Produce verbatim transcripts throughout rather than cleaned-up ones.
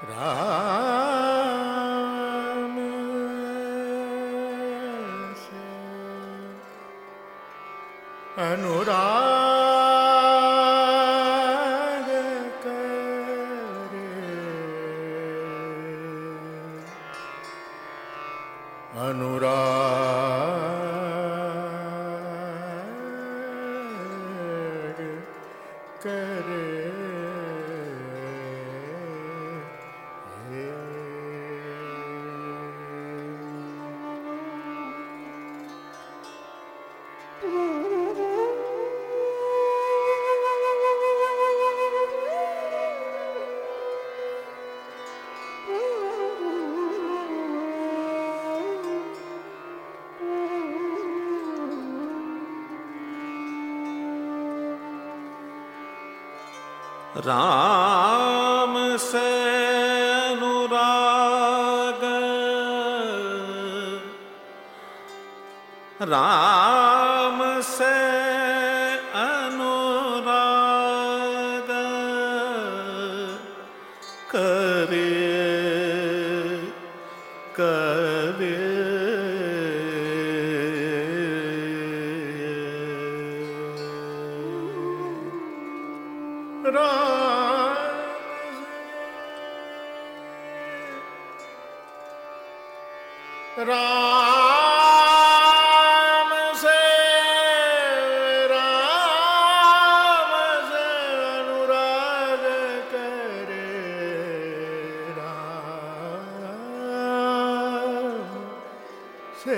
राम से अनुराग करे, अनुराग करे। राम से अनुराग, राम से अनुराग करे, करे राम से, राम से अनुराग करे, राम से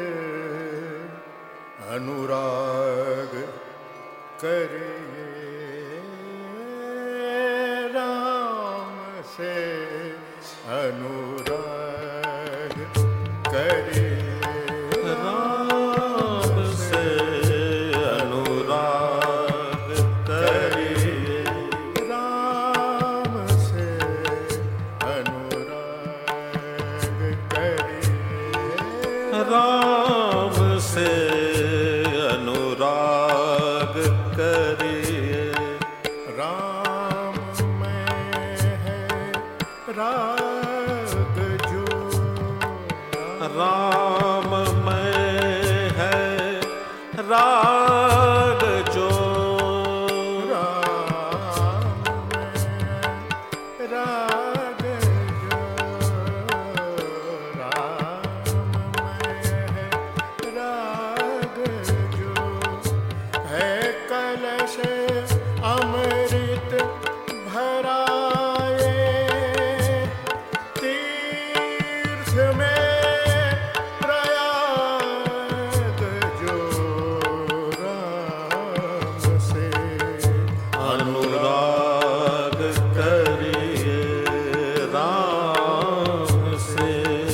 अनुराग करे, राम से अनुराग करे, राम से अनुराग करे, राम से अनुराग करे, राम से अनुराग करिए। राम में है राग जो, राम में है राग जो, राम में राग जो, राम में है राग जो, है कलश अमृत भराए, तीर्थ में प्रयाग जो, राम से अनुराग करिए, राम से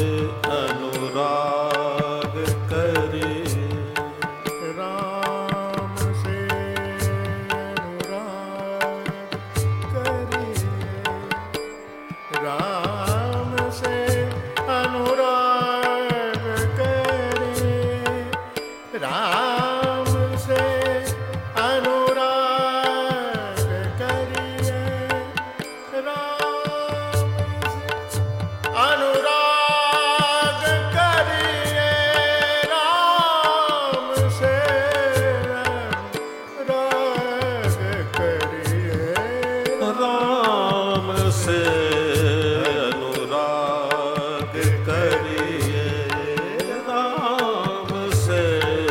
अनुराग करिए, राम से अनुराग करिए, राम से अनुराग करिए, राम से अनुराग करिए, राम अनुराग करिए, राम से अनुराग करिए, राम से अनुराग करिए, राम से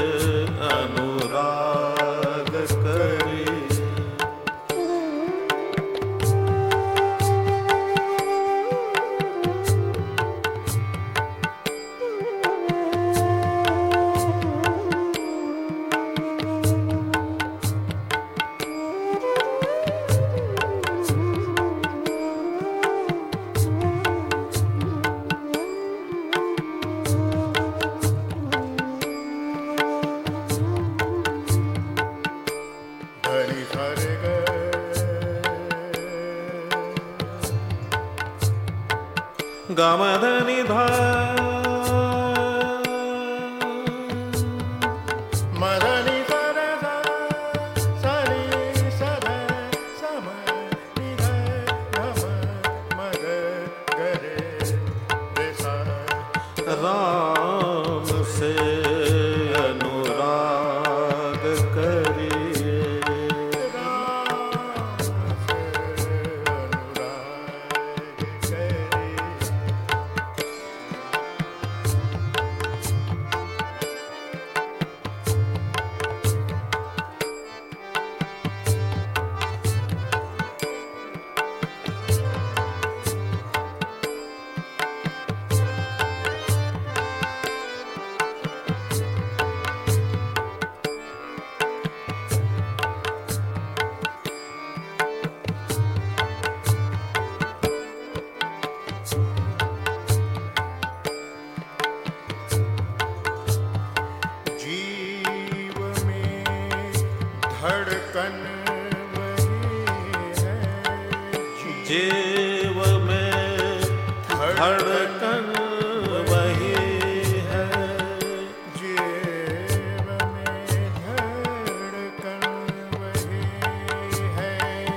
अनुराग करिए। धरि धरि ग, गम धनि धा, मदनि धर ध, सनि सद सम नि ध, गम मद धड़कन वही है, जीव में धड़कन वही है, जीव में धड़कन वही है,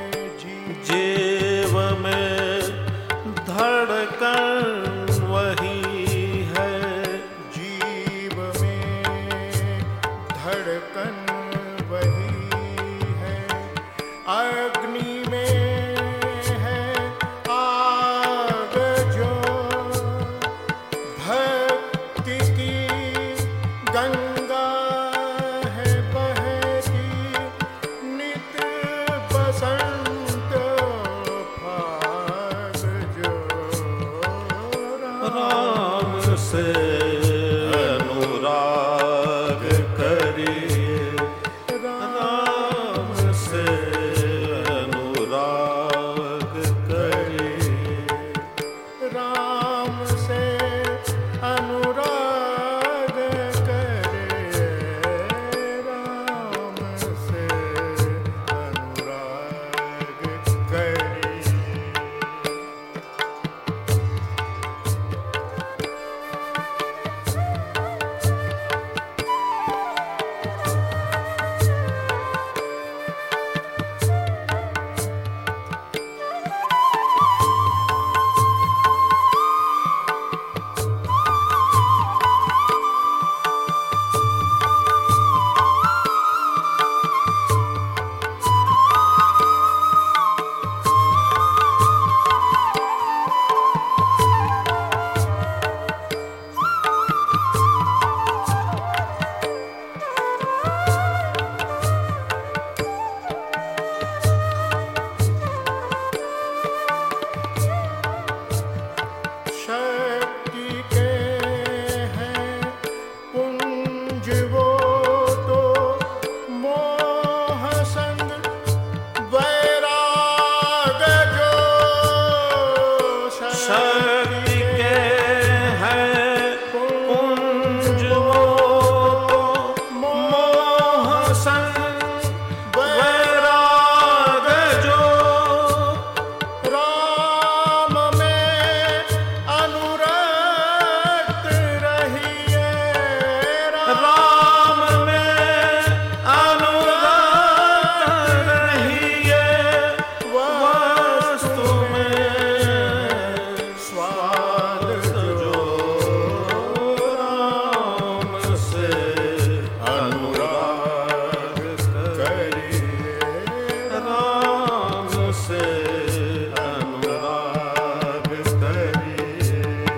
जीव में धड़कन वही है, जीव में धड़कन वही है, अग्नि में है आग जो भक्ति की गंगा है बहती, नित बसंत फाग जो राम से अनुराग करिए, राम से अनुराग करिए, राम से अनुराग करे, राम से अनुराग करे। शक्ति के हैं पुंज वो तो मोह संग वैराग जो, शक्ति के हैं पुंज वो तो मोह संग वैराग जो, राम में अनुरक्त रहिए, राम में अनुरक्त रहिए, वस्तु में स्वाद जो राम से अनुराग करिए, राम से अनुराग करिए।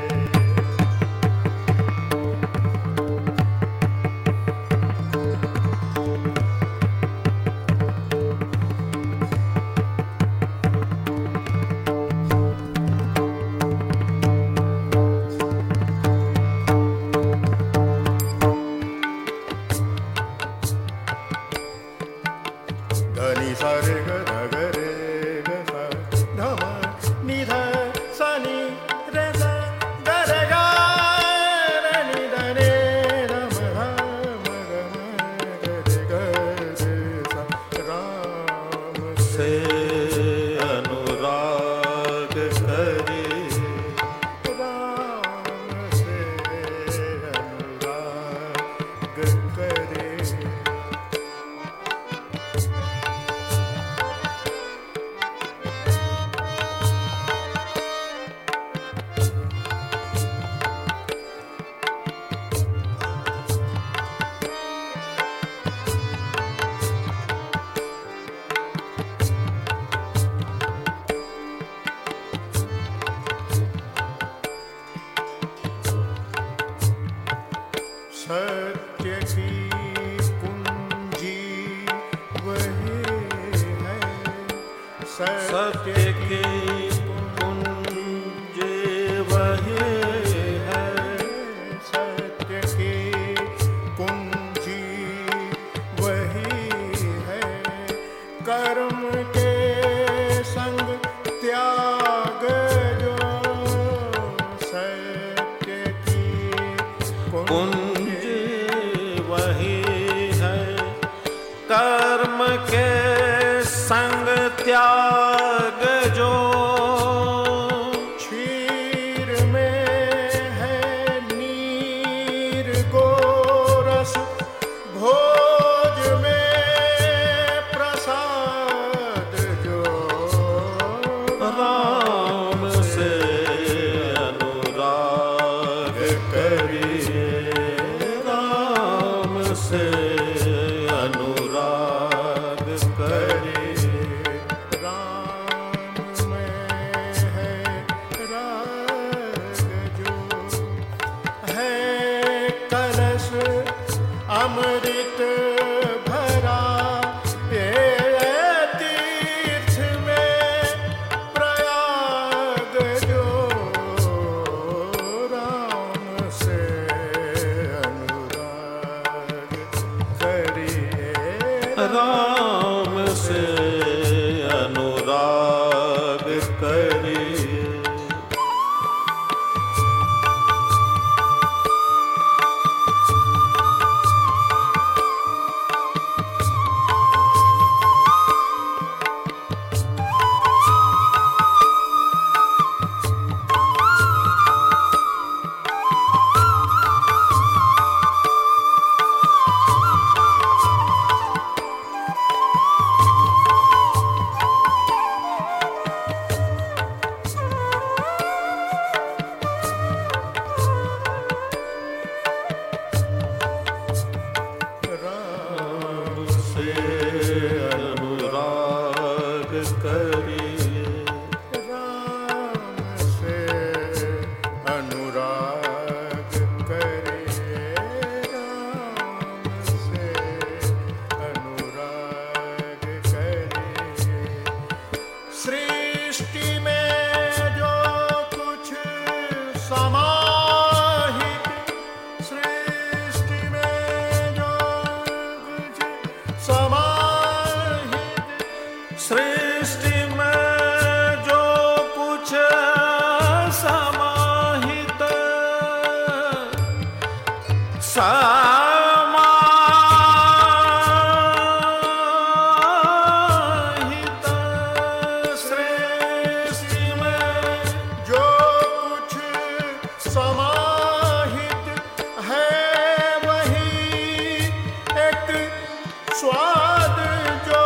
धनि सा रे ग ध ग रे ग सा ध म नि ध सा नि रे सा ग रे ग रे नि ध रे ध म ध म ग म ग रे ग रे सा, राम से अनुराग करिए, राम से अनुराग करे। सत्य की कुंजी वही है, सत्य की कुंज वही है, सत्य की कुंजी वही है, कर्म के संग त्याग जो, सत्य की कुंज वही है, कर्म के करिए, राम से अनुराग करिए। राम में है राग जो है कलश अमृत भरा, ये तीर्थ में प्रयाग जो राम से अनुराग करिए। राम से अनुराग करिए। सृष्टि में जो कुछ समाहित, सृष्टि में जो कुछ समाहित, सृष्टि में जो कुछ समाहित, समाहित, सृष्टि में जो कुछ समाहित है वही एक स्वाद जो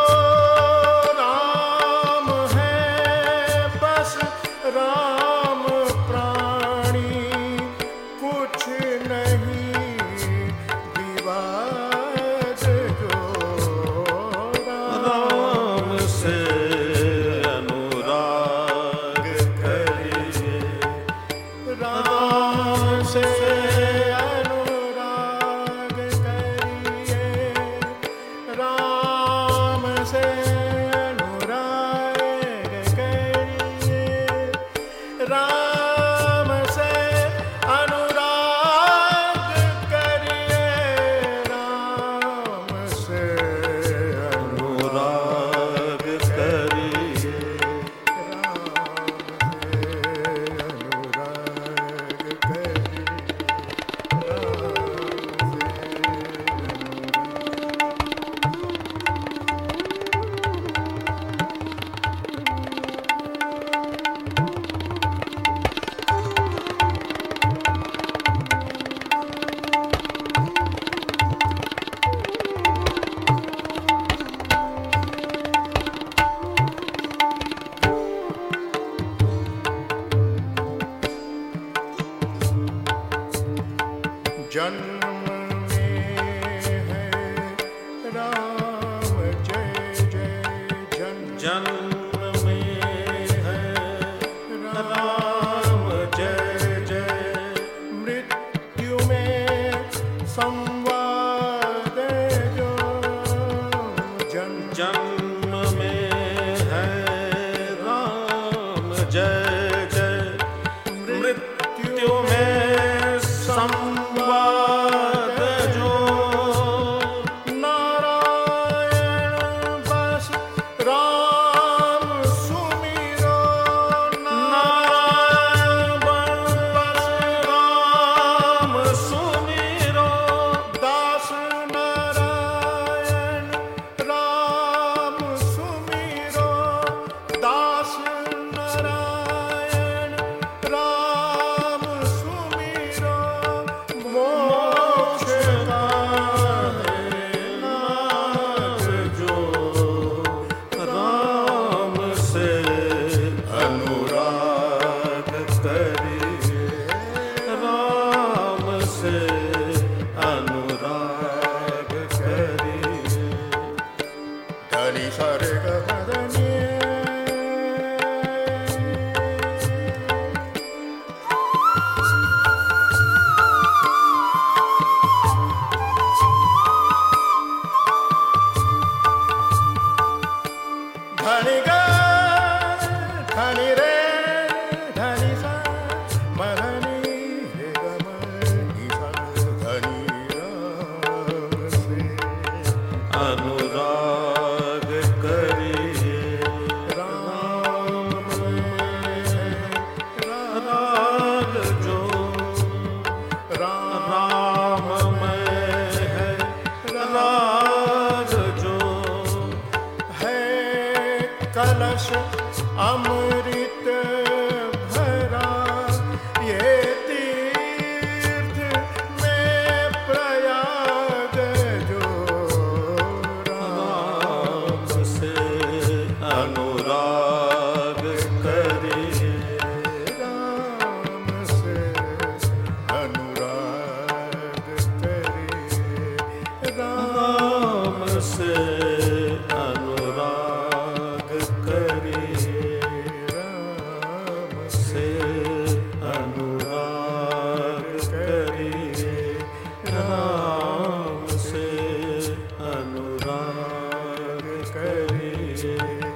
राम है, बस राम प्राणी कुछ नहीं विवाद जो राम से अनुराग करिए। राम से अनुराग करिए। राम से अनुराग करिए। राम से अनुराग करिए। राम से अनुराग करिए। जन्म में है राम जय जय, जन्म जन्म में है राम जय जय, मृत्यु में संवाद जो जन्म जन्म में है राम जय जय, मृत्यु में संवाद जो नारायण बस राम सुमिरो। नारायण बस राम सुमिरो। से अनुराग करिए। धनी सारे ग धनी धनी ग धनी रे धनी सा मधनी हे ग मनी सा धनी राम से अनुराग करिए। राम राग जो राम राम में है, राग जो है कलश अमृत भरा ये तीर्थ में प्रयाग जो राम से अनुराग करिए। राम से अनुराग करिए। राम से अनुराग करिए। राम से अनुराग करिए। राम से अनुराग करिए।